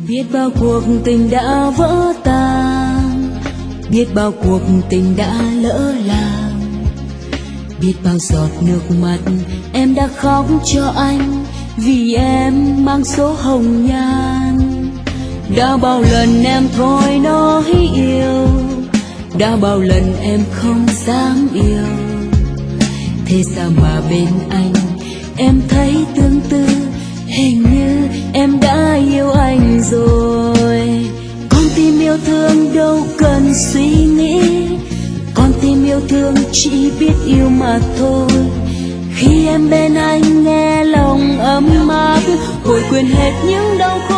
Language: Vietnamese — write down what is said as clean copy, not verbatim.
Biết bao cuộc tình đã vỡ tan, biết bao cuộc tình đã lỡ làng, biết bao giọt nước mắt em đã khóc cho anh vì em mang số hồng nhan. Đã bao lần em thôi nói yêu, đã bao lần em không dám yêu, thế sao mà bên anh em thấy tương tư, hình như em đã yêu anh rồi. Con tim yêu thương đâu cần suy nghĩ, con tim yêu thương chỉ biết yêu mà thôi. Khi em bên anh nghe lòng ấm áp, vội quên hết những đau khổ